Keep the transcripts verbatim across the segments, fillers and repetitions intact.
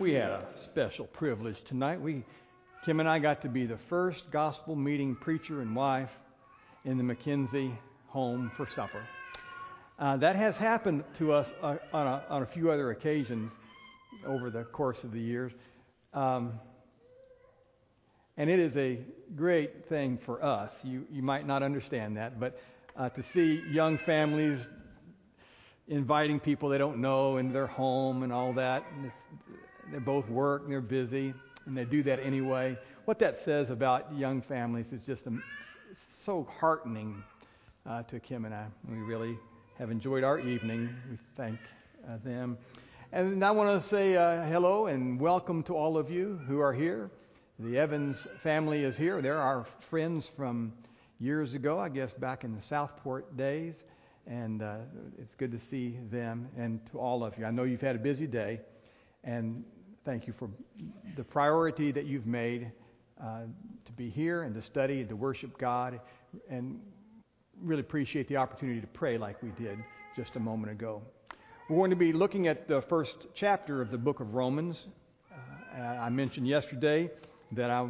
We had a special privilege tonight. We, Kim and I got to be the first gospel meeting preacher and wife in the McKenzie home for supper. Uh, that has happened to us uh, on, a, on a few other occasions over the course of the years. Um, and it is a great thing for us. You, you might not understand that, but uh, to see young families inviting people they don't know into their home and all that. And they both work and they're busy, and they do that anyway. What that says about young families is just a, so heartening uh, to Kim and I. We really have enjoyed our evening. We thank uh, them. And I want to say uh, hello and welcome to all of you who are here. The Evans family is here. They're our friends from years ago, I guess back in the Southport days. And uh, it's good to see them and to all of you. I know you've had a busy day, and thank you for the priority that you've made uh, to be here and to study and to worship God, and really appreciate the opportunity to pray like we did just a moment ago. We're going to be looking at the first chapter of the book of Romans. Uh, I mentioned yesterday that I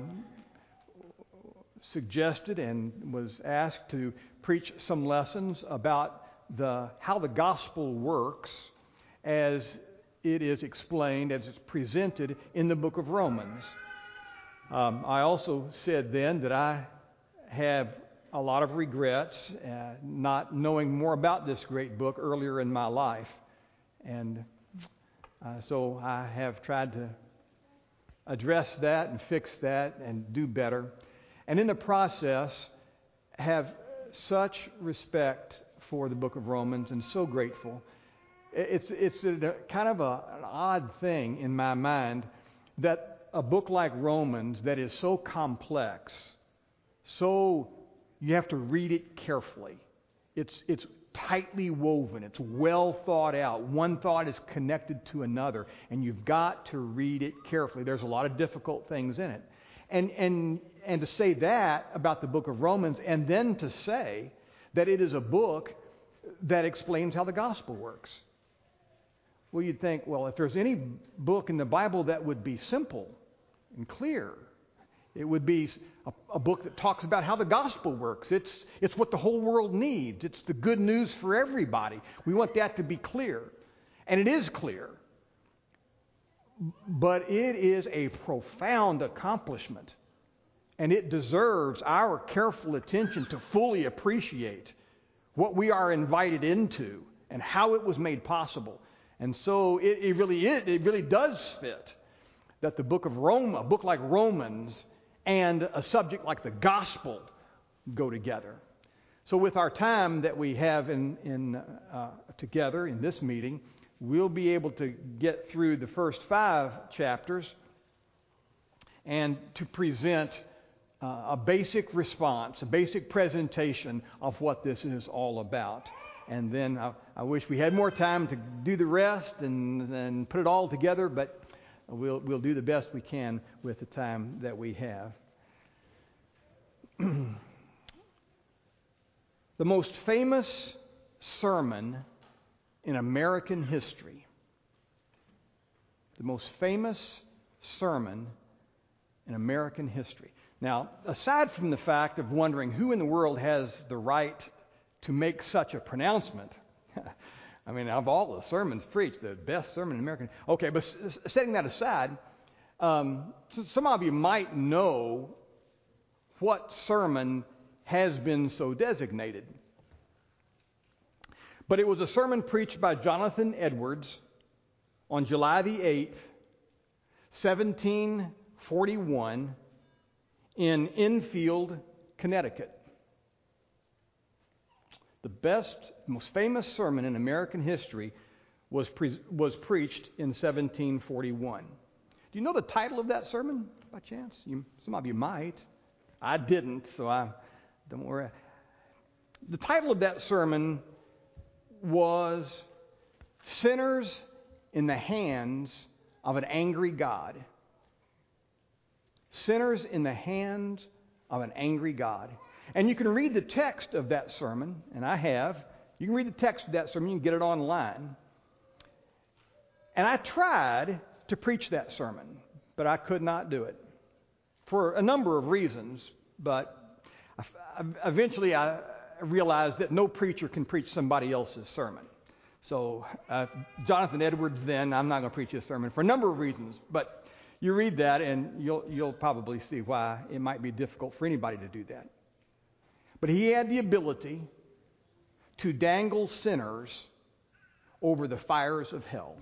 suggested and was asked to preach some lessons about the how the gospel works as it is explained, as it's presented in the book of Romans. Um, I also said then that I have a lot of regrets uh, not knowing more about this great book earlier in my life. And uh, so I have tried to address that and fix that and do better. And in the process, have such respect for the book of Romans and so grateful. It's it's a, kind of a, an odd thing in my mind that a book like Romans that is so complex, so you have to read it carefully. It's it's tightly woven. It's well thought out. One thought is connected to another, and you've got to read it carefully. There's a lot of difficult things in it. And and and to say that about the book of Romans, and then to say that it is a book that explains how the gospel works. Well, you'd think, well, if there's any book in the Bible that would be simple and clear, it would be a, a book that talks about how the gospel works. It's, it's what the whole world needs. It's the good news for everybody. We want that to be clear. And it is clear. But it is a profound accomplishment. And it deserves our careful attention to fully appreciate what we are invited into and how it was made possible. And so it, it really is, it really does fit that the book of Rome, a book like Romans and a subject like the gospel go together. So with our time that we have in, in uh, together in this meeting, we'll be able to get through the first five chapters and to present Uh, a basic response, a basic presentation of what this is all about. And then I, I wish we had more time to do the rest and, and put it all together, but we'll, we'll do the best we can with the time that we have. The most famous sermon in American history, the most famous sermon in American history. Now, aside from the fact of wondering who in the world has the right to make such a pronouncement, I mean, of all the sermons preached, the best sermon in American. Okay, but setting that aside, um, some of you might know what sermon has been so designated. But it was a sermon preached by Jonathan Edwards on July the eighth, seventeen forty-one, in Enfield, Connecticut. The best, most famous sermon in American history was pre- was preached in seventeen forty-one. Do you know the title of that sermon, by chance? You, some of you might. I didn't, so I don't worry. The title of that sermon was "Sinners in the Hands of an Angry God." Sinners in the hands of an angry God. And you can read the text of that sermon, and I have. You can read the text of that sermon. You can get it online. And I tried to preach that sermon, but I could not do it for a number of reasons. But eventually I realized that no preacher can preach somebody else's sermon. So uh, Jonathan Edwards, then, I'm not going to preach his sermon for a number of reasons. But you read that and you'll, you'll probably see why it might be difficult for anybody to do that. But he had the ability to dangle sinners over the fires of hell.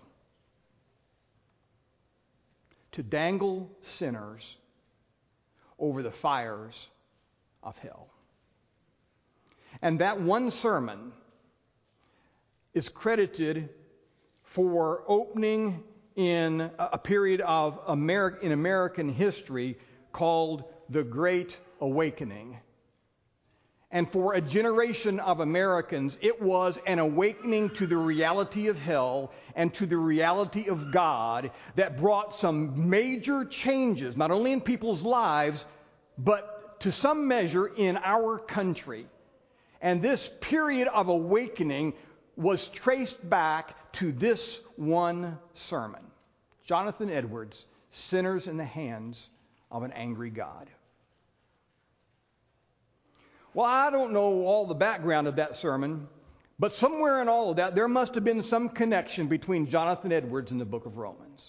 To dangle sinners over the fires of hell. And that one sermon is credited for opening in a period of Ameri- in American history called the Great Awakening. And for a generation of Americans, it was an awakening to the reality of hell and to the reality of God that brought some major changes, not only in people's lives, but to some measure in our country. And this period of awakening was traced back to this one sermon. Jonathan Edwards, Sinners in the Hands of an Angry God. Well, I don't know all the background of that sermon, but somewhere in all of that, there must have been some connection between Jonathan Edwards and the book of Romans.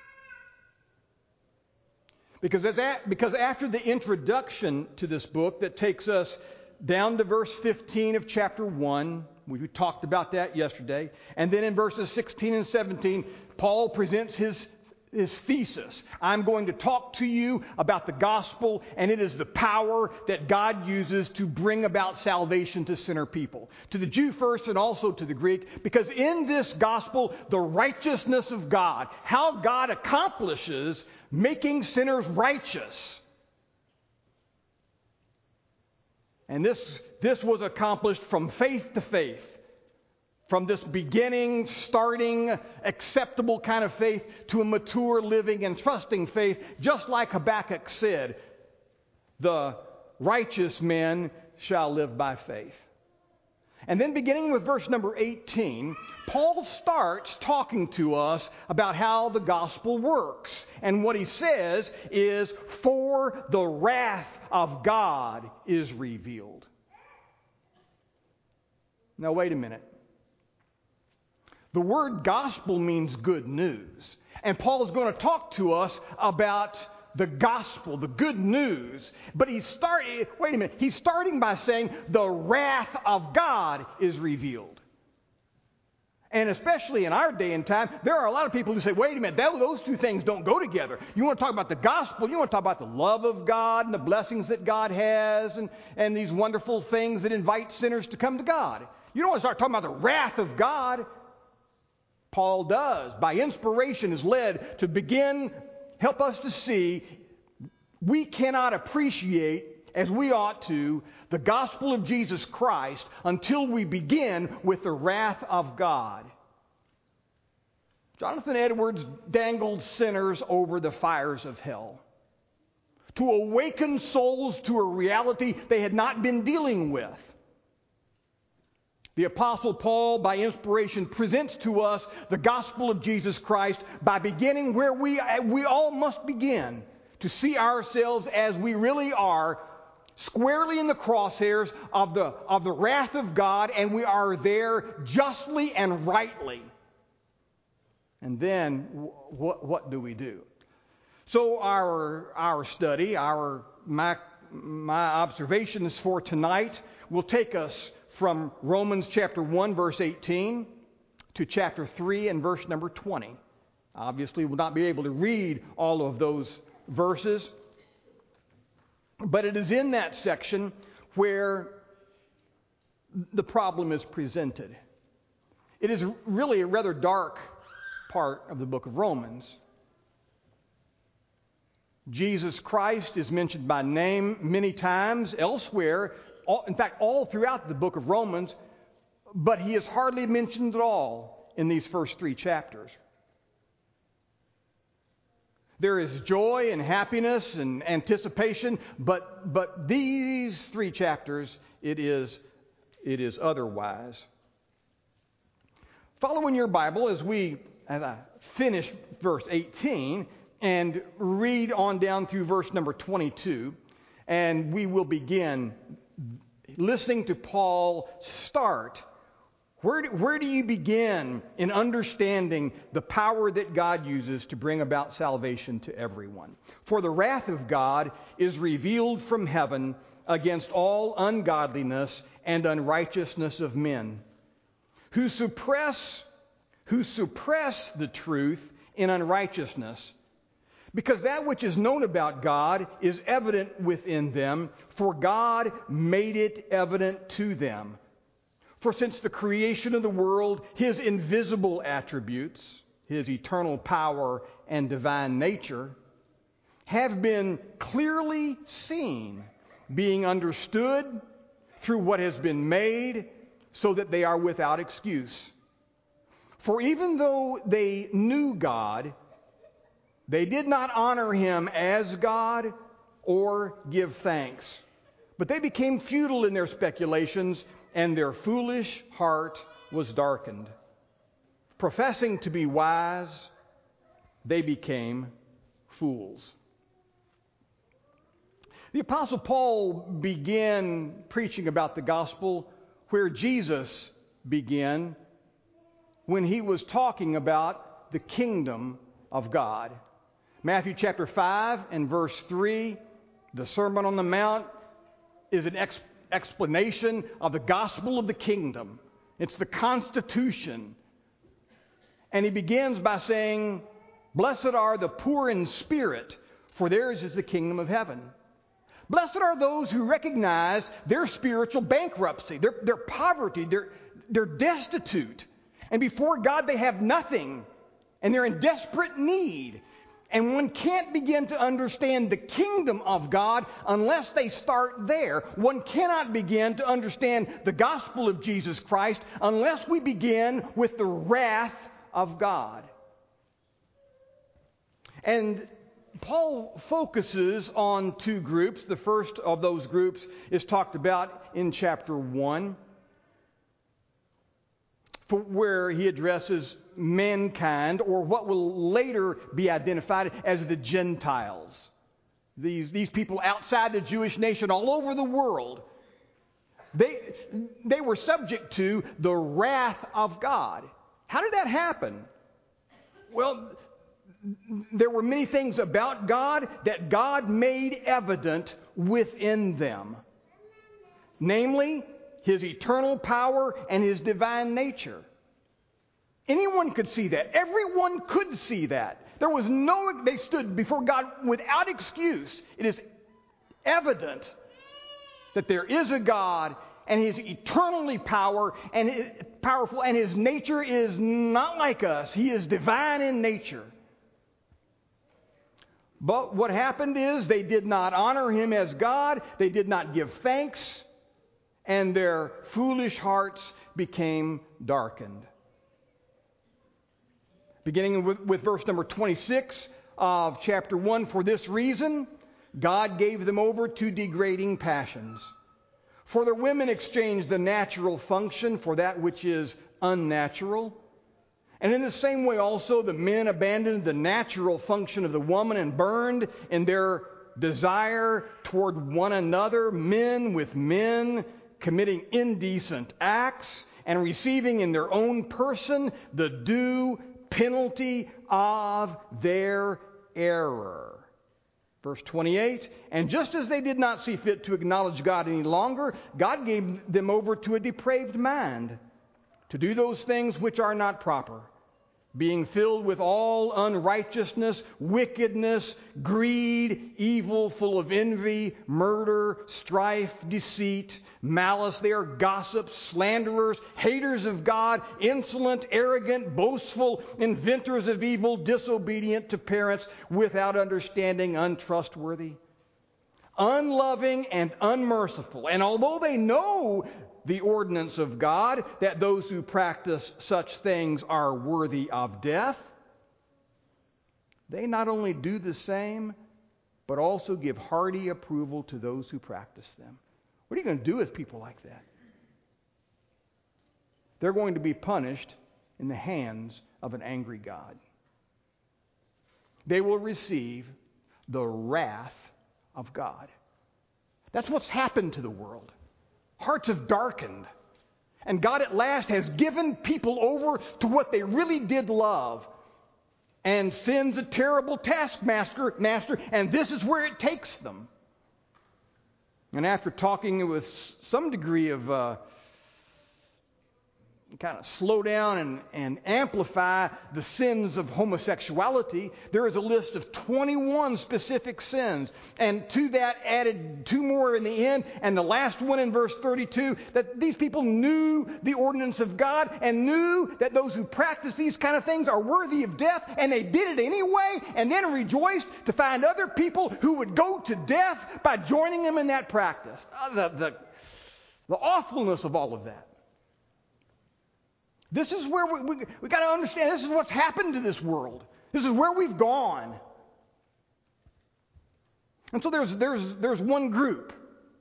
Because, as a, because after the introduction to this book that takes us down to verse fifteen of chapter one, we talked about that yesterday, and then in verses sixteen and seventeen, Paul presents his His thesis. I'm going to talk to you about the gospel, and it is the power that God uses to bring about salvation to sinner people. To the Jew first and also to the Greek, because in this gospel, the righteousness of God, how God accomplishes making sinners righteous. And this, this was accomplished from faith to faith. From this beginning, starting, acceptable kind of faith to a mature, living, and trusting faith, just like Habakkuk said, the righteous men shall live by faith. And then beginning with verse number eighteen, Paul starts talking to us about how the gospel works. And what he says is, for the wrath of God is revealed. Now wait a minute. The word gospel means good news. And Paul is going to talk to us about the gospel, the good news. But he's starting, wait a minute, he's starting by saying the wrath of God is revealed. And especially in our day and time, there are a lot of people who say, wait a minute, that, those two things don't go together. You want to talk about the gospel, you want to talk about the love of God and the blessings that God has and, and these wonderful things that invite sinners to come to God. You don't want to start talking about the wrath of God. Paul does, by inspiration, is led to begin, help us to see we cannot appreciate as we ought to the gospel of Jesus Christ until we begin with the wrath of God. Jonathan Edwards dangled sinners over the fires of hell to awaken souls to a reality they had not been dealing with. The Apostle Paul, by inspiration, presents to us the gospel of Jesus Christ by beginning where we, we all must begin, to see ourselves as we really are, squarely in the crosshairs of the, of the wrath of God, and we are there justly and rightly. And then, what, what do we do? So our, our study, our my, my observations for tonight will take us from Romans chapter one, verse eighteen, to chapter three and verse number twenty. Obviously, we'll not be able to read all of those verses, but it is in that section where the problem is presented. It is really a rather dark part of the book of Romans. Jesus Christ is mentioned by name many times elsewhere. All, in fact, all throughout the book of Romans, but he is hardly mentioned at all in these first three chapters. There is joy and happiness and anticipation, but, but these three chapters, it is, it is otherwise. Follow in your Bible as we as I finish verse eighteen and read on down through verse number twenty-two, and we will begin listening to Paul start. Where do, where do you begin in understanding the power that God uses to bring about salvation to everyone? For the wrath of God is revealed from heaven against all ungodliness and unrighteousness of men, who suppress, who suppress the truth in unrighteousness, because that which is known about God is evident within them, for God made it evident to them. For since the creation of the world, His invisible attributes, His eternal power and divine nature, have been clearly seen, being understood through what has been made, so that they are without excuse. For even though they knew God, they did not honor Him as God or give thanks, but they became futile in their speculations, and their foolish heart was darkened. Professing to be wise, they became fools. The Apostle Paul began preaching about the gospel where Jesus began, when he was talking about the kingdom of God. Matthew chapter five and verse three, the Sermon on the Mount, is an explanation explanation of the gospel of the kingdom. It's the constitution. And he begins by saying, "Blessed are the poor in spirit, for theirs is the kingdom of heaven." Blessed are those who recognize their spiritual bankruptcy, their, their poverty, their, they're destitute. And before God they have nothing, and they're in desperate need. And one can't begin to understand the kingdom of God unless they start there. One cannot begin to understand the gospel of Jesus Christ unless we begin with the wrath of God. And Paul focuses on two groups. The first of those groups is talked about in chapter one, where he addresses mankind, or what will later be identified as the Gentiles. These, these people outside the Jewish nation all over the world. They, they were subject to the wrath of God. How did that happen? Well, there were many things about God that God made evident within them. Namely, His eternal power and His divine nature. Anyone could see that. Everyone could see that. There was no, they stood before God without excuse. It is evident that there is a God, and He's eternally power and powerful, and His nature is not like us. He is divine in nature. But what happened is they did not honor Him as God. They did not give thanks, and their foolish hearts became darkened. Beginning with, with verse number twenty-six of chapter one, "For this reason God gave them over to degrading passions. For the women exchanged the natural function for that which is unnatural. And in the same way also the men abandoned the natural function of the woman and burned in their desire toward one another, men with men, committing indecent acts and receiving in their own person the due penalty of their error." Verse twenty-eight, "And just as they did not see fit to acknowledge God any longer, God gave them over to a depraved mind, to do those things which are not proper, being filled with all unrighteousness, wickedness, greed, evil, full of envy, murder, strife, deceit, malice. They are gossips, slanderers, haters of God, insolent, arrogant, boastful, inventors of evil, disobedient to parents, without understanding, untrustworthy, unloving, and unmerciful. And although they know the ordinance of God, that those who practice such things are worthy of death, they not only do the same, but also give hearty approval to those who practice them." What are you going to do with people like that? They're going to be punished in the hands of an angry God. they will receive the wrath of God. That's what's happened to the world. Hearts have darkened. And God at last has given people over to what they really did love. And sin's a terrible taskmaster, master, and this is where it takes them. And after talking with some degree of uh, kind of slow down and, and amplify the sins of homosexuality, there is a list of twenty-one specific sins. And to that added two more in the end, and the last one in verse thirty-two, that these people knew the ordinance of God and knew that those who practice these kind of things are worthy of death, and they did it anyway, and then rejoiced to find other people who would go to death by joining them in that practice. Uh, the, the, the awfulness of all of that. This is where we, we, we got to understand, this is what's happened to this world. This is where we've gone. And so there's, there's, there's one group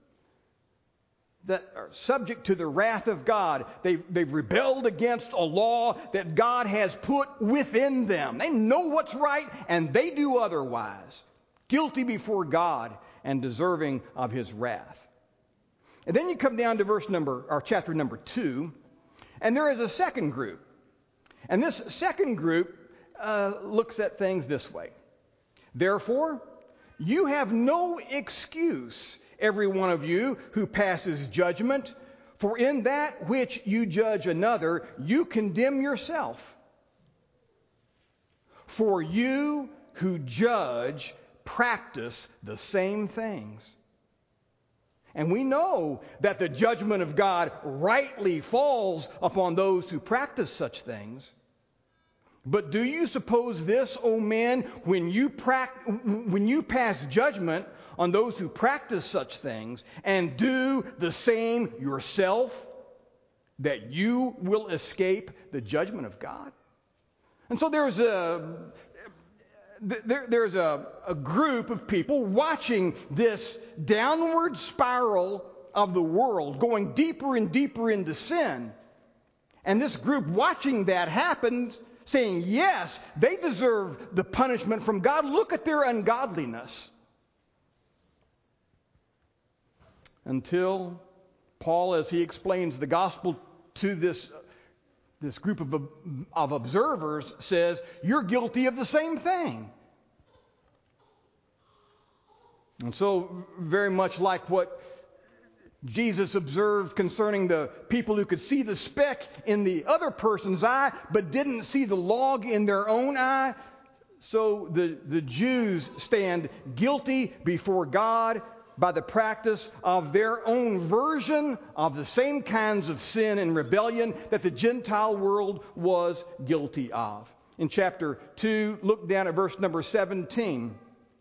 that are subject to the wrath of God. They've, they've rebelled against a law that God has put within them. They know what's right, and they do otherwise. Guilty before God and deserving of His wrath. And then you come down to verse number, or chapter number two. And there is a second group. And this second group uh, looks at things this way. Therefore, you have no excuse, every one of you who passes judgment, for in that which you judge another, you condemn yourself. For you who judge practice the same things. And we know that the judgment of God rightly falls upon those who practice such things. But do you suppose this, O men, when you, prac- when you pass judgment on those who practice such things and do the same yourself, that you will escape the judgment of God? And so there's a... There, there's a, a group of people watching this downward spiral of the world, going deeper and deeper into sin. And this group watching that happen, saying, yes, they deserve the punishment from God. Look at their ungodliness. Until Paul, as he explains the gospel to this This group of, of observers, says, you're guilty of the same thing. And so, very much like what Jesus observed concerning the people who could see the speck in the other person's eye, but didn't see the log in their own eye, so the, the Jews stand guilty before God by the practice of their own version of the same kinds of sin and rebellion that the Gentile world was guilty of. In chapter two, look down at verse number seventeen.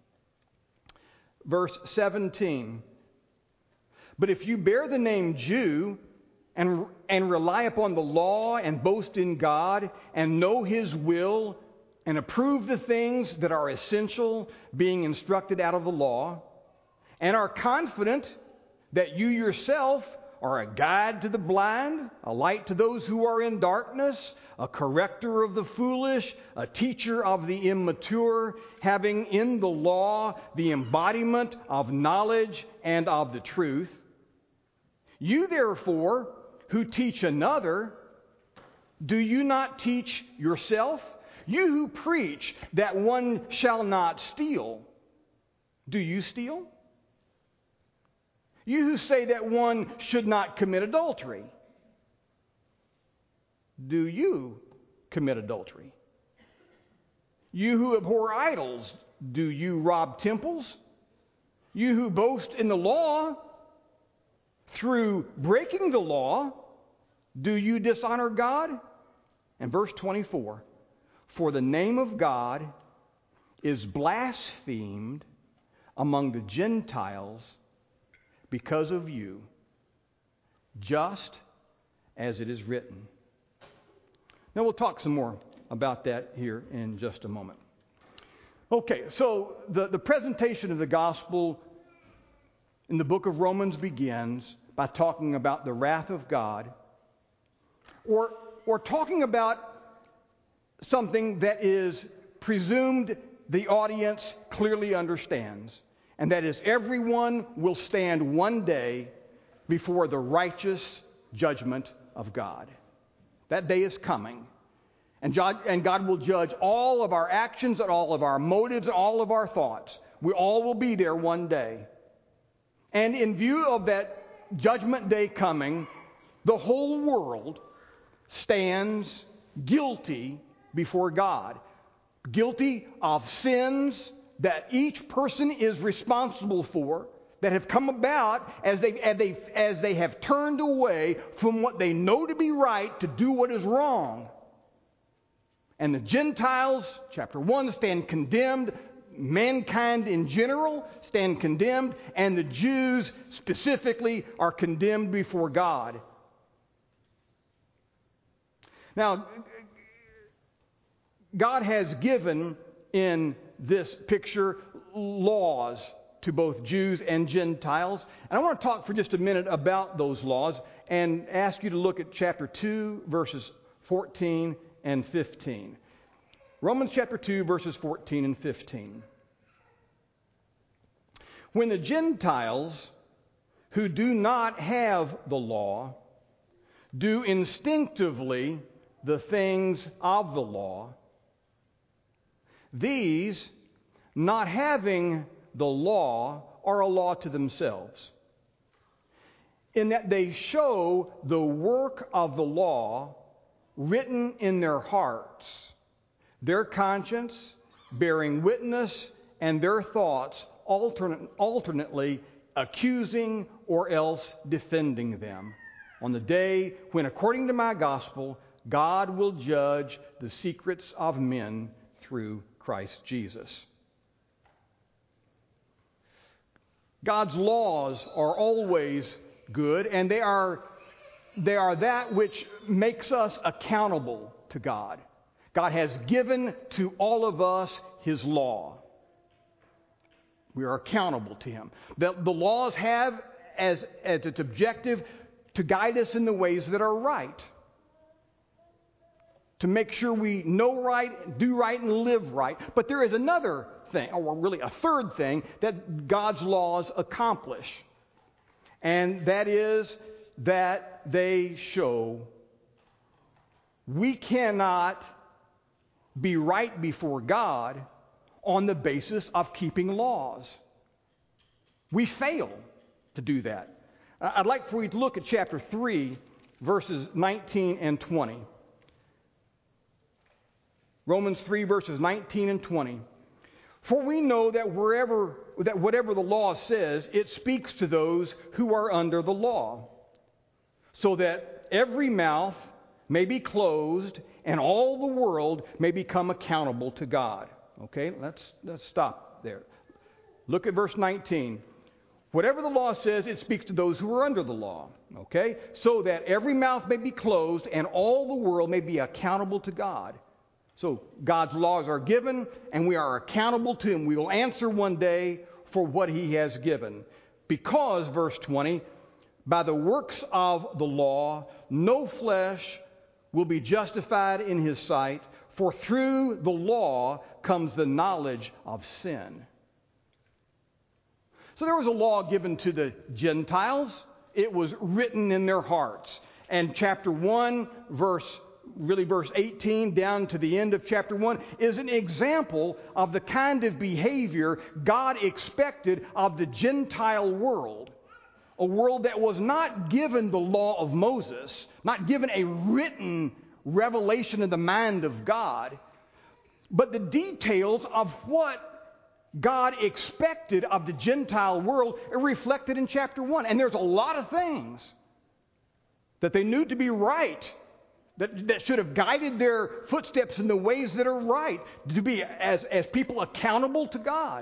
Verse seventeen. But if you bear the name Jew and, and rely upon the law and boast in God and know His will and approve the things that are essential, being instructed out of the law, and are confident that you yourself are a guide to the blind, a light to those who are in darkness, a corrector of the foolish, a teacher of the immature, having in the law the embodiment of knowledge and of the truth. You therefore, who teach another, do you not teach yourself? You who preach that one shall not steal, do you steal? You who say that one should not commit adultery, do you commit adultery? You who abhor idols, do you rob temples? You who boast in the law, through breaking the law, do you dishonor God? And verse twenty-four, for the name of God is blasphemed among the Gentiles because of you, just as it is written. Now we'll talk some more about that here in just a moment. Okay, so the, the presentation of the gospel in the book of Romans begins by talking about the wrath of God, or, or talking about something that is presumed the audience clearly understands, and that is everyone will stand one day before the righteous judgment of God. That day is coming. And God will judge all of our actions and all of our motives and all of our thoughts. We all will be there one day. And in view of that judgment day coming, the whole world stands guilty before God. Guilty of sins that each person is responsible for, that have come about as they, as they, as they have turned away from what they know to be right to do what is wrong. And the Gentiles, chapter one, stand condemned. Mankind in general stand condemned. And the Jews specifically are condemned before God. Now, God has given in this picture laws to both Jews and Gentiles. And I want to talk for just a minute about those laws and ask you to look at chapter two, verses fourteen and fifteen. Romans chapter two, verses fourteen and fifteen. When the Gentiles who do not have the law do instinctively the things of the law, these, not having the law, are a law to themselves, in that they show the work of the law written in their hearts, their conscience bearing witness, and their thoughts alternate, alternately accusing or else defending them, on the day when, according to my gospel, God will judge the secrets of men through Christ Jesus. God's laws are always good, and they are, they are that which makes us accountable to God. God has given to all of us His law. We are accountable to Him. The, the laws have as, as its objective to guide us in the ways that are right, to make sure we know right, do right, and live right. But there is another thing, or really a third thing, that God's laws accomplish. And that is that they show we cannot be right before God on the basis of keeping laws. We fail to do that. I'd like for you to look at chapter three, verses nineteen and twenty. Romans three, verses nineteen and twenty. For we know that wherever that whatever the law says, it speaks to those who are under the law, so that every mouth may be closed and all the world may become accountable to God. Okay, let's let's stop there. Look at verse nineteen. Whatever the law says, it speaks to those who are under the law. Okay, so that every mouth may be closed and all the world may be accountable to God. So God's laws are given, and we are accountable to Him. We will answer one day for what He has given. Because, verse twenty, by the works of the law, no flesh will be justified in His sight, for through the law comes the knowledge of sin. So there was a law given to the Gentiles. It was written in their hearts. And chapter one, verse really verse eighteen down to the end of chapter one is an example of the kind of behavior God expected of the Gentile world. A world that was not given the law of Moses, not given a written revelation of the mind of God, but the details of what God expected of the Gentile world are reflected in chapter one. And there's a lot of things that they knew to be right, That, that should have guided their footsteps in the ways that are right, to be as, as people accountable to God.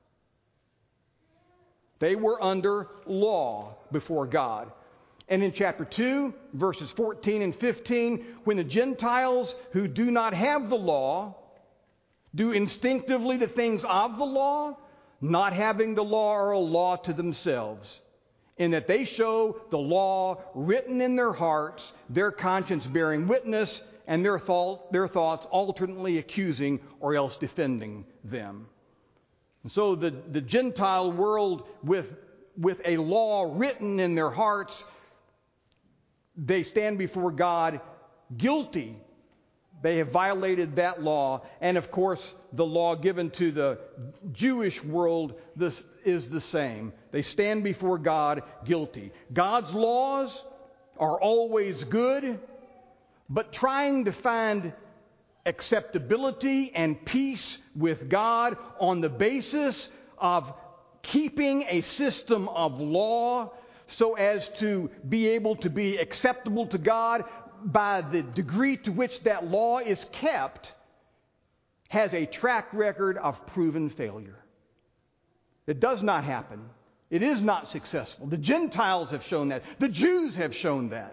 They were under law before God. And in chapter two, verses fourteen and fifteen, when the Gentiles who do not have the law do instinctively the things of the law, not having the law are a law to themselves, in that they show the law written in their hearts, their conscience bearing witness, and their, thought, their thoughts alternately accusing or else defending them. And so the, the Gentile world with, with a law written in their hearts, they stand before God guilty. They have violated that law. And of course, the law given to the Jewish world this is the same. They stand before God guilty. God's laws are always good, but trying to find acceptability and peace with God on the basis of keeping a system of law so as to be able to be acceptable to God by the degree to which that law is kept has a track record of proven failure. It does not happen. It is not successful. The Gentiles have shown that. The Jews have shown that.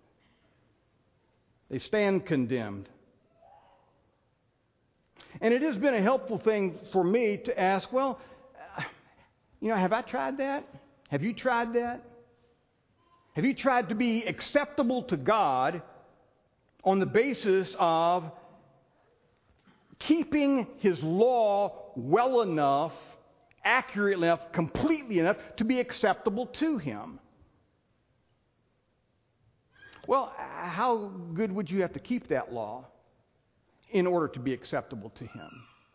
They stand condemned. And it has been a helpful thing for me to ask, well, you know, have I tried that? Have you tried that? Have you tried to be acceptable to God on the basis of keeping His law well enough, accurately enough, completely enough to be acceptable to Him? Well, how good would you have to keep that law in order to be acceptable to Him?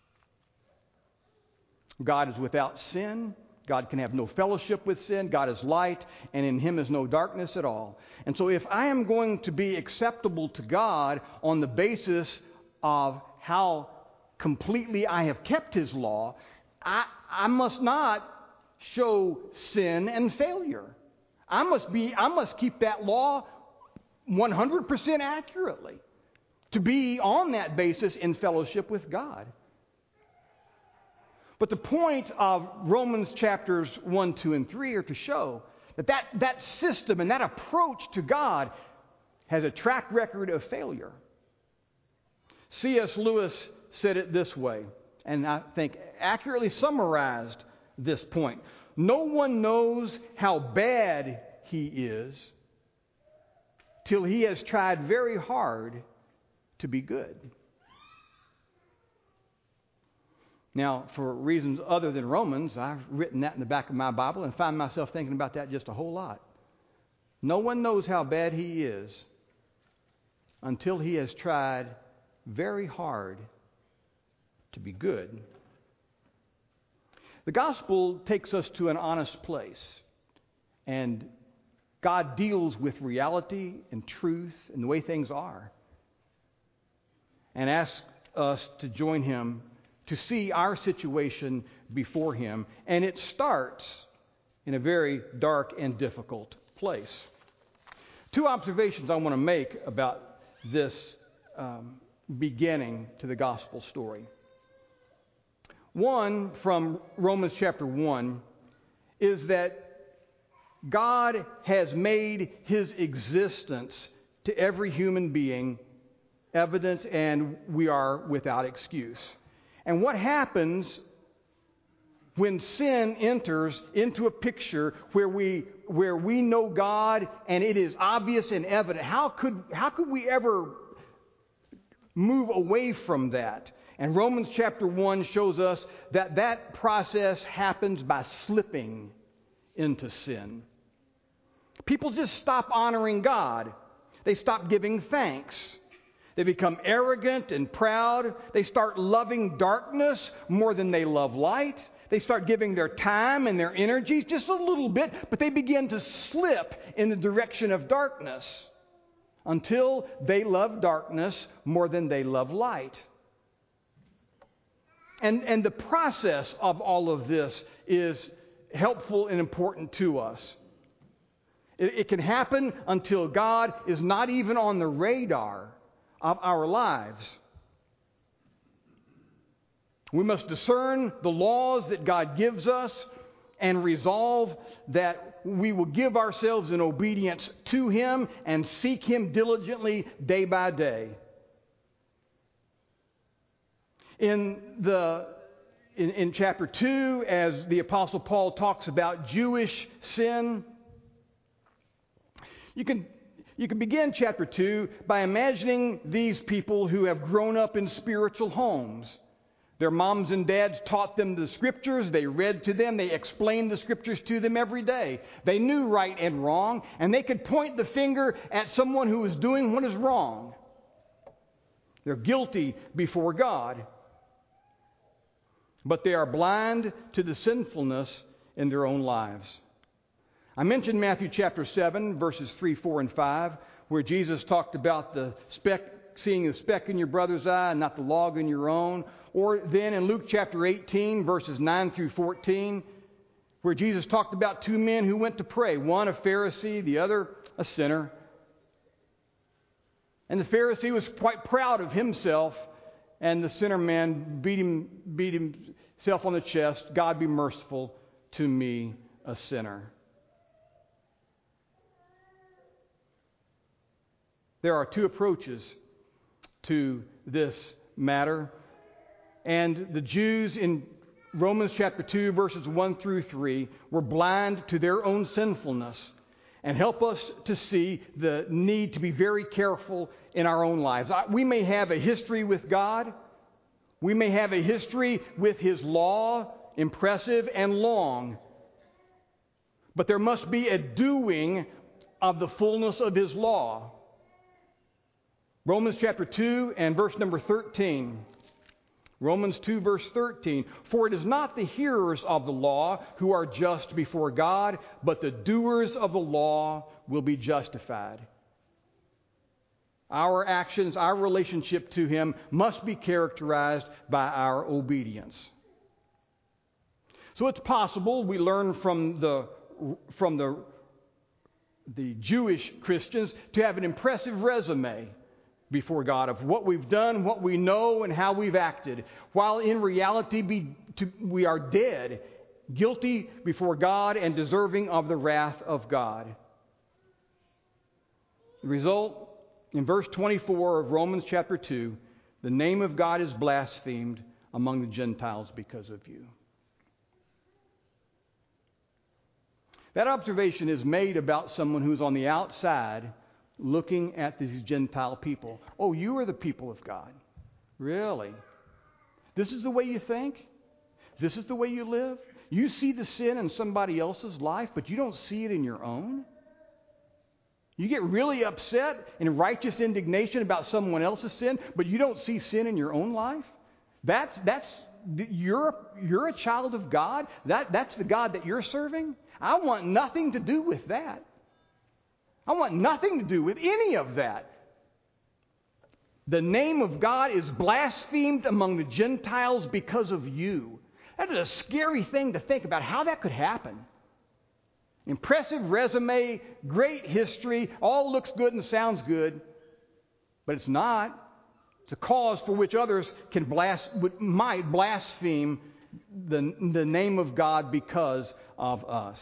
God is without sin. God can have no fellowship with sin. God is light, and in Him is no darkness at all. And so if I am going to be acceptable to God on the basis of how completely I have kept His law, I, I must not show sin and failure. I must be, I must keep that law one hundred percent accurately to be on that basis in fellowship with God. But the point of Romans chapters one, two, and three are to show that, that that system and that approach to God has a track record of failure. C S Lewis said it this way, and I think accurately summarized this point. No one knows how bad he is till he has tried very hard to be good. Now, for reasons other than Romans, I've written that in the back of my Bible and find myself thinking about that just a whole lot. No one knows how bad he is until he has tried very hard to be good. The gospel takes us to an honest place, and God deals with reality and truth and the way things are, and asks us to join Him to see our situation before Him. And it starts in a very dark and difficult place. Two observations I want to make about this um, beginning to the gospel story. One, from Romans chapter one, is that God has made His existence to every human being evident, and we are without excuse. And what happens when sin enters into a picture where we where we know God and it is obvious and evident? How could how could we ever move away from that? And Romans chapter one shows us that that process happens by slipping into sin. People just stop honoring God. They stop giving thanks. They become arrogant and proud. They start loving darkness more than they love light. They start giving their time and their energies just a little bit, but they begin to slip in the direction of darkness until they love darkness more than they love light. And, and the process of all of this is helpful and important to us. It, it can happen until God is not even on the radar of our lives. We must discern the laws that God gives us and resolve that we will give ourselves in obedience to Him and seek Him diligently day by day. In the in, in chapter two, as the Apostle Paul talks about Jewish sin, you can You can begin chapter two by imagining these people who have grown up in spiritual homes. Their moms and dads taught them the Scriptures. They read to them. They explained the Scriptures to them every day. They knew right and wrong, and they could point the finger at someone who was doing what is wrong. They're guilty before God, but they are blind to the sinfulness in their own lives. I mentioned Matthew chapter seven, verses three, four, and five, where Jesus talked about the speck, seeing the speck in your brother's eye and not the log in your own. Or then in Luke chapter eighteen, verses nine through fourteen, where Jesus talked about two men who went to pray, one a Pharisee, the other a sinner. And the Pharisee was quite proud of himself, and the sinner man beat him, beat himself on the chest, God be merciful to me, a sinner. There are two approaches to this matter. And the Jews in Romans chapter two, verses one through three, were blind to their own sinfulness and help us to see the need to be very careful in our own lives. We may have a history with God. We may have a history with His law, impressive and long. But there must be a doing of the fullness of His law. Romans chapter two and verse number thirteen. Romans two, verse thirteen. For it is not the hearers of the law who are just before God, but the doers of the law will be justified. Our actions, our relationship to Him must be characterized by our obedience. So it's possible we learn from the, from the, the Jewish Christians to have an impressive resume before God of what we've done, what we know, and how we've acted, while in reality be, to, we are dead, guilty before God and deserving of the wrath of God. The result, in verse twenty-four of Romans chapter two, the name of God is blasphemed among the Gentiles because of you. That observation is made about someone who's on the outside looking at these Gentile people. Oh, you are the people of God. Really? This is the way you think? This is the way you live? You see the sin in somebody else's life, but you don't see it in your own? You get really upset in righteous indignation about someone else's sin, but you don't see sin in your own life? That's, that's, you're, you're a child of God? That, that's the God that you're serving? I want nothing to do with that. I want nothing to do with any of that. The name of God is blasphemed among the Gentiles because of you. That is a scary thing to think about, how that could happen. Impressive resume, great history, all looks good and sounds good, but it's not. It's a cause for which others can blas- might blaspheme the, the name of God because of us.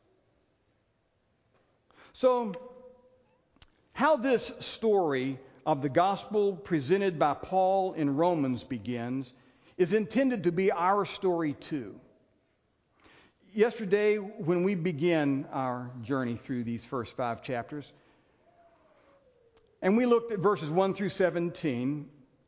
So, how this story of the gospel presented by Paul in Romans begins is intended to be our story too. Yesterday, when we began our journey through these first five chapters, and we looked at verses one through seventeen,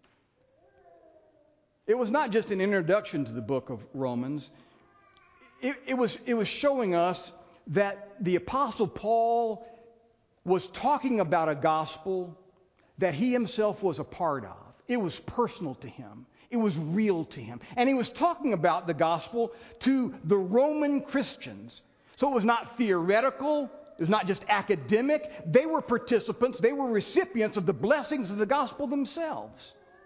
it was not just an introduction to the book of Romans. It, it was, it was showing us that the Apostle Paul was talking about a gospel that he himself was a part of. It was personal to him. It was real to him. And he was talking about the gospel to the Roman Christians. So it was not theoretical. It was not just academic. They were participants. They were recipients of the blessings of the gospel themselves.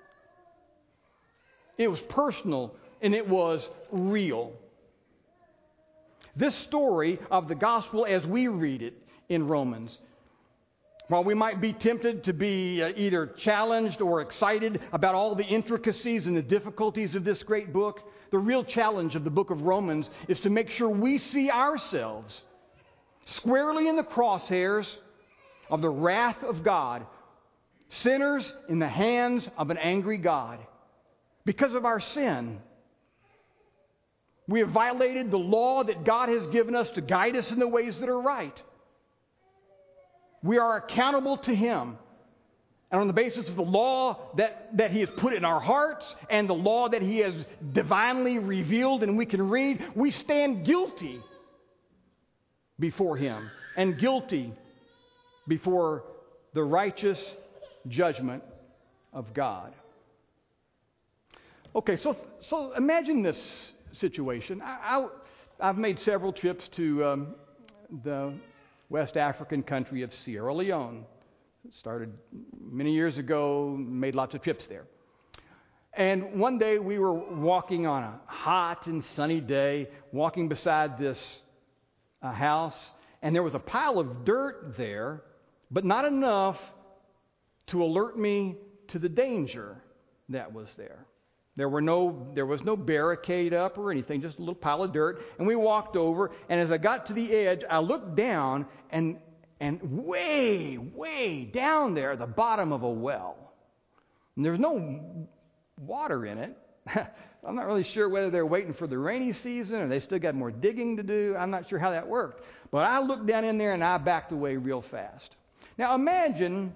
It was personal and it was real. This story of the gospel as we read it in Romans, while we might be tempted to be uh, either challenged or excited about all the intricacies and the difficulties of this great book, the real challenge of the book of Romans is to make sure we see ourselves squarely in the crosshairs of the wrath of God, sinners in the hands of an angry God. Because of our sin, we have violated the law that God has given us to guide us in the ways that are right. We are accountable to Him. And on the basis of the law that, that He has put in our hearts and the law that He has divinely revealed and we can read, we stand guilty before Him and guilty before the righteous judgment of God. Okay, so so imagine this situation. I, I, I've made several trips to um, the West African country of Sierra Leone. Started many years ago, made lots of trips there. And one day we were walking on a hot and sunny day, walking beside this uh, house, and there was a pile of dirt there, but not enough to alert me to the danger that was there. There were no, there was no barricade up or anything, just a little pile of dirt. And we walked over, and as I got to the edge, I looked down, and and way, way down there, the bottom of a well. And there's no water in it. I'm not really sure whether they're waiting for the rainy season or they still got more digging to do. I'm not sure how that worked. But I looked down in there and I backed away real fast. Now imagine,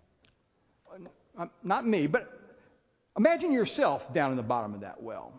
not me, but imagine yourself down in the bottom of that well.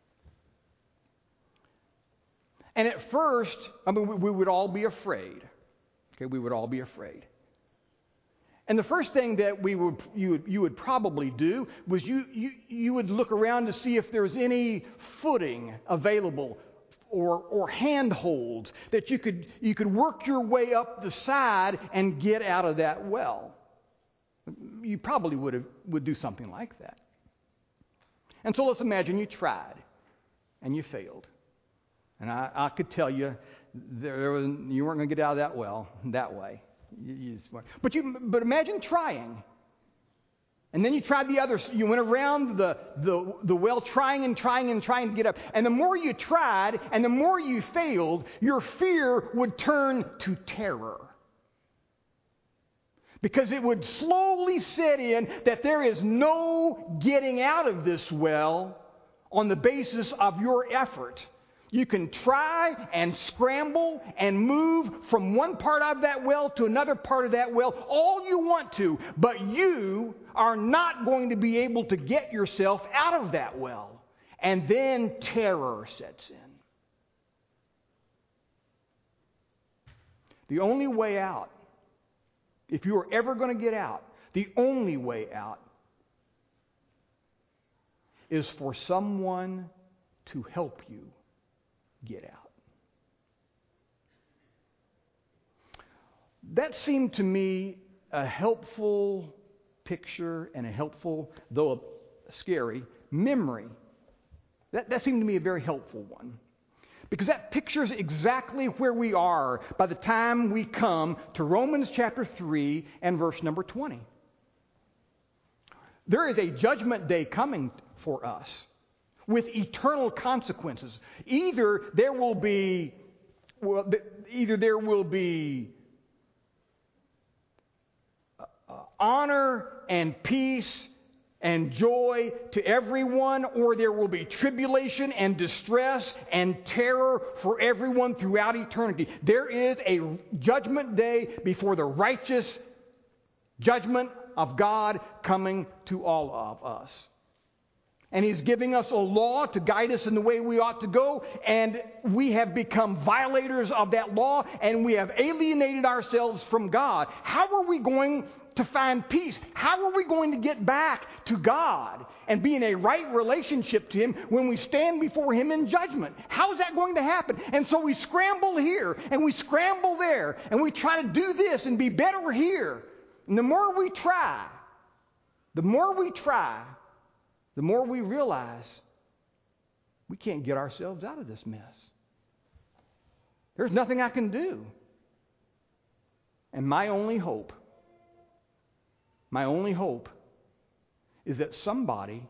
And at first, I mean, we, we would all be afraid. Okay, we would all be afraid. And the first thing that we would you would you would probably do was you you, you would look around to see if there was any footing available or or handholds that you could you could work your way up the side and get out of that well. You probably would have would do something like that. And so let's imagine you tried and you failed. And I, I could tell you there was, you weren't going to get out of that well that way. You, you just weren't. But you, but imagine trying. And then you tried the other. You went around the, the, the well trying and trying and trying to get up. And the more you tried and the more you failed, your fear would turn to terror. Because it would slowly set in that there is no getting out of this well on the basis of your effort. You can try and scramble and move from one part of that well to another part of that well all you want to, but you are not going to be able to get yourself out of that well. And then terror sets in. The only way out, if you are ever going to get out, the only way out is for someone to help you get out. That seemed to me a helpful picture and a helpful, though a scary, memory. That, that seemed to me a very helpful one. Because that pictures exactly where we are by the time we come to Romans chapter three and verse number twenty. There is a judgment day coming for us with eternal consequences. Either there will be, well, either there will be uh, honor and peace and joy to everyone, or there will be tribulation and distress and terror for everyone throughout eternity. There is a judgment day before the righteous judgment of God coming to all of us. And He's giving us a law to guide us in the way we ought to go, and we have become violators of that law, and we have alienated ourselves from God. How are we going to find peace? How are we going to get back to God and be in a right relationship to Him when we stand before Him in judgment? How is that going to happen? And so we scramble here, and we scramble there, and we try to do this and be better here. And the more we try, the more we try, the more we realize we can't get ourselves out of this mess. There's nothing I can do. And my only hope, my only hope is that somebody,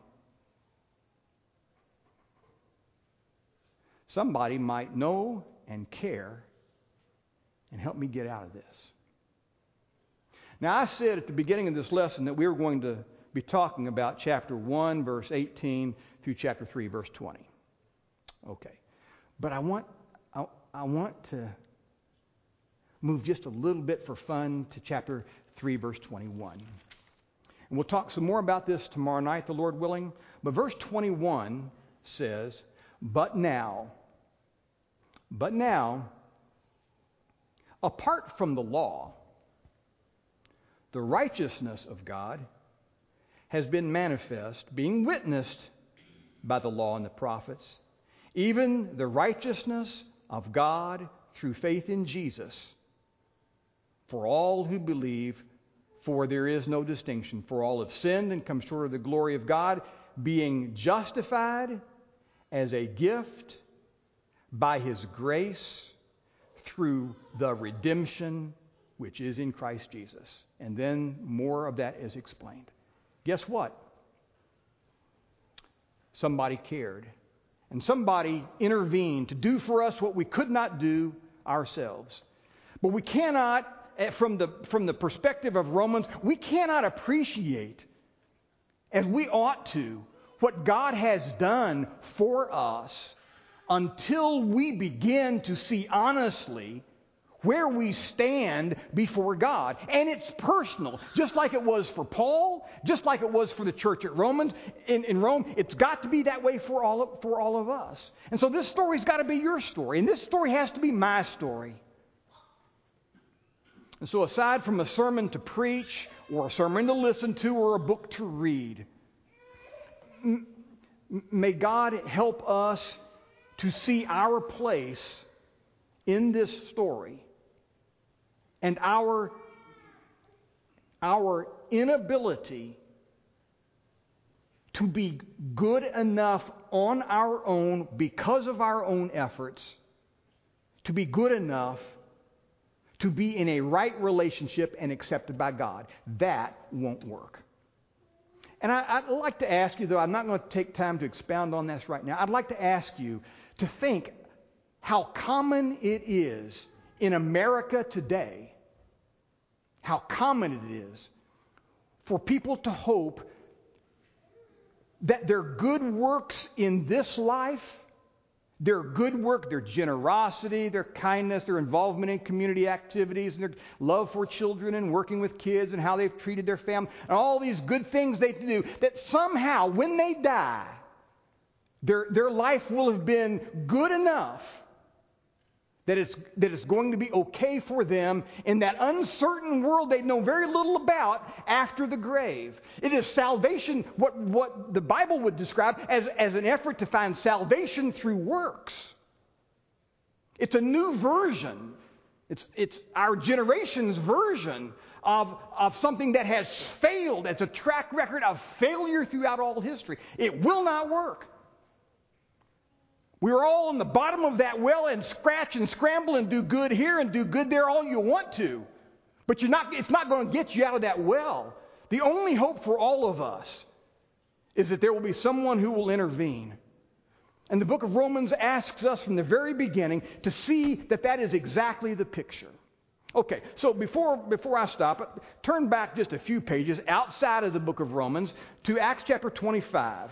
somebody might know and care and help me get out of this. Now, I said at the beginning of this lesson that we were going to be talking about chapter one, verse eighteen through chapter three, verse twenty. Okay. But I want I, I want to move just a little bit for fun to chapter three, verse twenty-one. And we'll talk some more about this tomorrow night, the Lord willing. But verse twenty-one says, But now, but now, apart from the law, the righteousness of God has been manifest, being witnessed by the law and the prophets, even the righteousness of God through faith in Jesus, for all who believe, for there is no distinction. For all have sinned and come short of the glory of God, being justified as a gift by His grace through the redemption which is in Christ Jesus. And then more of that is explained. Guess what? Somebody cared. And somebody intervened to do for us what we could not do ourselves. But we cannot, from the, from the perspective of Romans, we cannot appreciate, as we ought to, what God has done for us until we begin to see honestly where we stand before God. And it's personal, just like it was for Paul, just like it was for the church at Romans, in, in Rome. It's got to be that way for all, of, for all of us. And so this story's got to be your story, and this story has to be my story. And so aside from a sermon to preach, or a sermon to listen to, or a book to read, m- may God help us to see our place in this story and our, our inability to be good enough on our own because of our own efforts, to be good enough to be in a right relationship and accepted by God. That won't work. And I, I'd like to ask you, though, I'm not going to take time to expound on this right now. I'd like to ask you to think how common it is in America today, how common it is for people to hope that their good works in this life, their good work, their generosity, their kindness, their involvement in community activities, and their love for children and working with kids and how they've treated their family, and all these good things they do, that somehow when they die, their, their life will have been good enough that it's, that it's going to be okay for them in that uncertain world they know very little about after the grave. It is salvation, what, what the Bible would describe as, as an effort to find salvation through works. It's a new version. It's, it's our generation's version of, of something that has failed. It's a track record of failure throughout all history. It will not work. We're all on the bottom of that well and scratch and scramble and do good here and do good there all you want to. But you're not, it's not going to get you out of that well. The only hope for all of us is that there will be someone who will intervene. And the book of Romans asks us from the very beginning to see that that is exactly the picture. Okay, so before, before I stop, turn back just a few pages outside of the book of Romans to Acts chapter twenty-five.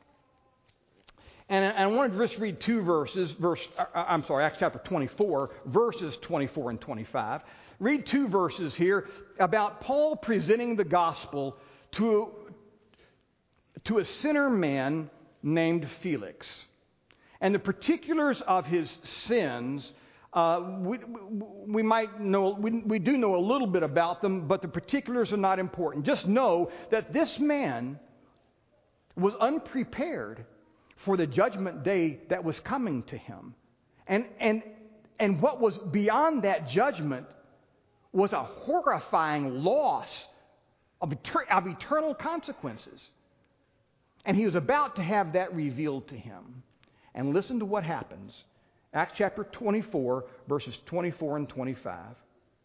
And I wanted to just read two verses, verse, I'm sorry, Acts chapter twenty-four, verses twenty-four and twenty-five. Read two verses here about Paul presenting the gospel to, to a sinner man named Felix. And the particulars of his sins, uh, we, we might know, we, we do know a little bit about them, but the particulars are not important. Just know that this man was unprepared for the judgment day that was coming to him. And, and, and what was beyond that judgment was a horrifying loss of, eter- of eternal consequences. And he was about to have that revealed to him. And listen to what happens. Acts chapter twenty-four, verses twenty-four and twenty-five.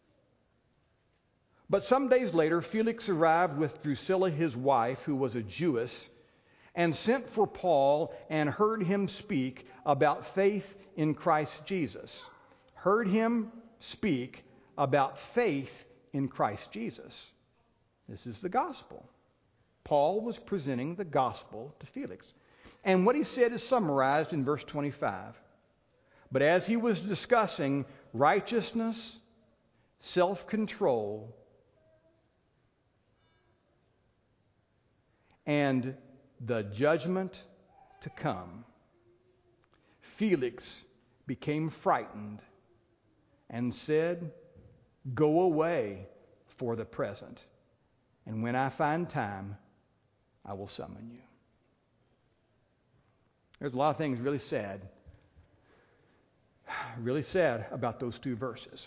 But some days later, Felix arrived with Drusilla, his wife, who was a Jewess, and sent for Paul and heard him speak about faith in Christ Jesus. Heard him speak about faith in Christ Jesus. This is the gospel. Paul was presenting the gospel to Felix. And what he said is summarized in verse twenty-five. But as he was discussing righteousness self-control, and the judgment to come, Felix became frightened and said, "Go away for the present, and when I find time, I will summon you." There's a lot of things really sad, really sad about those two verses.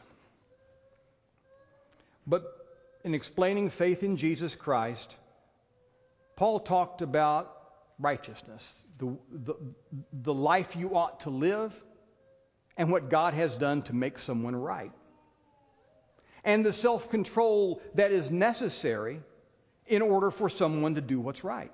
But in explaining faith in Jesus Christ, Paul talked about righteousness, the, the, the life you ought to live, and what God has done to make someone right. And the self-control that is necessary in order for someone to do what's right.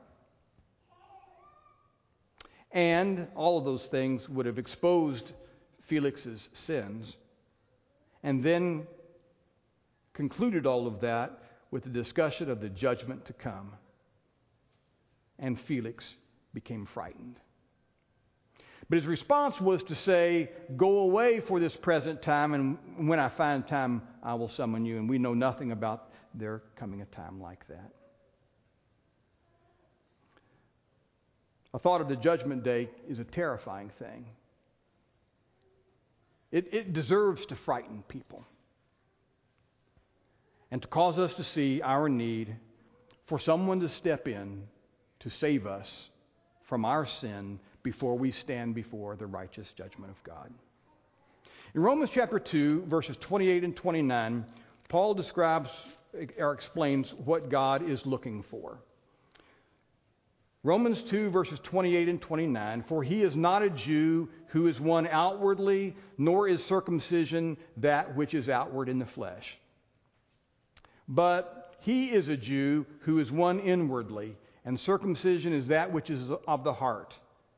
And all of those things would have exposed Felix's sins, and then concluded all of that with the discussion of the judgment to come. And Felix became frightened. But his response was to say, "Go away for this present time, and when I find time, I will summon you." And we know nothing about there coming a time like that. A thought of the judgment day is a terrifying thing. It, it deserves to frighten people and to cause us to see our need for someone to step in to save us from our sin before we stand before the righteous judgment of God. In Romans chapter two, verses twenty-eight and twenty-nine, Paul describes or explains what God is looking for. Romans two, verses twenty-eight and twenty-nine, "For he is not a Jew who is one outwardly, nor is circumcision that which is outward in the flesh. But he is a Jew who is one inwardly, and circumcision is that which is of the heart,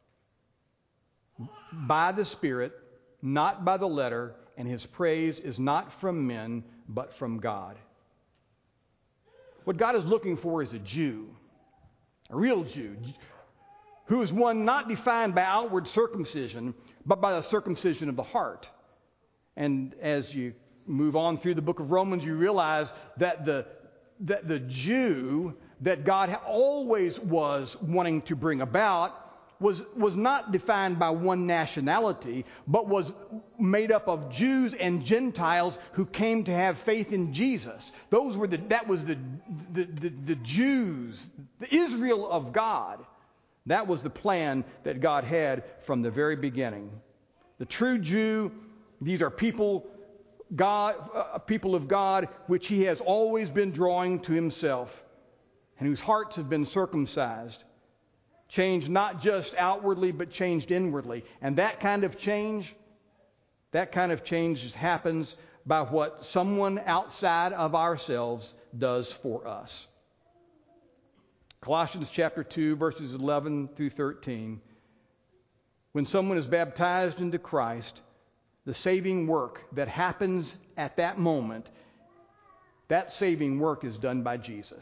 by the Spirit, not by the letter, and his praise is not from men, but from God." What God is looking for is a Jew, a real Jew, who is one not defined by outward circumcision, but by the circumcision of the heart. And as you move on through the book of Romans, you realize that the, that the Jew that God always was wanting to bring about was, was not defined by one nationality, but was made up of Jews and Gentiles who came to have faith in Jesus. Those were the, that was the, the, the, the Jews, the Israel of God. That was the plan that God had from the very beginning. The true Jew, these are people, God, uh, people of God, which He has always been drawing to Himself, and whose hearts have been circumcised. Changed not just outwardly, but changed inwardly. And that kind of change, that kind of change happens by what someone outside of ourselves does for us. Colossians chapter two, verses eleven through thirteen. When someone is baptized into Christ, the saving work that happens at that moment, that saving work is done by Jesus.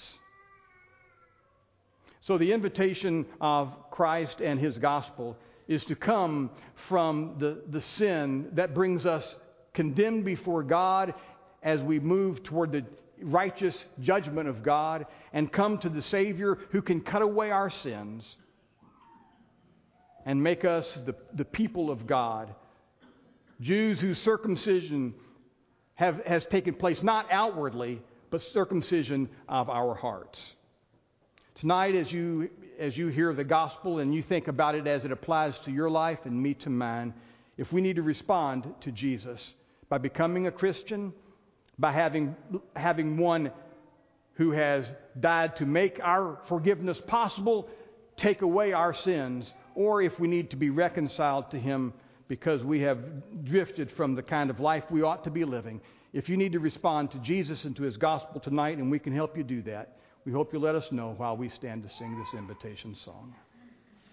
So the invitation of Christ and His gospel is to come from the, the sin that brings us condemned before God as we move toward the righteous judgment of God, and come to the Savior who can cut away our sins and make us the, the people of God. Jews whose circumcision have, has taken place not outwardly, but circumcision of our hearts. Tonight, as you, as you hear the gospel and you think about it as it applies to your life and me to mine, if we need to respond to Jesus by becoming a Christian, by having, having one who has died to make our forgiveness possible, take away our sins, or if we need to be reconciled to Him because we have drifted from the kind of life we ought to be living, if you need to respond to Jesus and to His gospel tonight, and we can help you do that, we hope you'll let us know while we stand to sing this invitation song.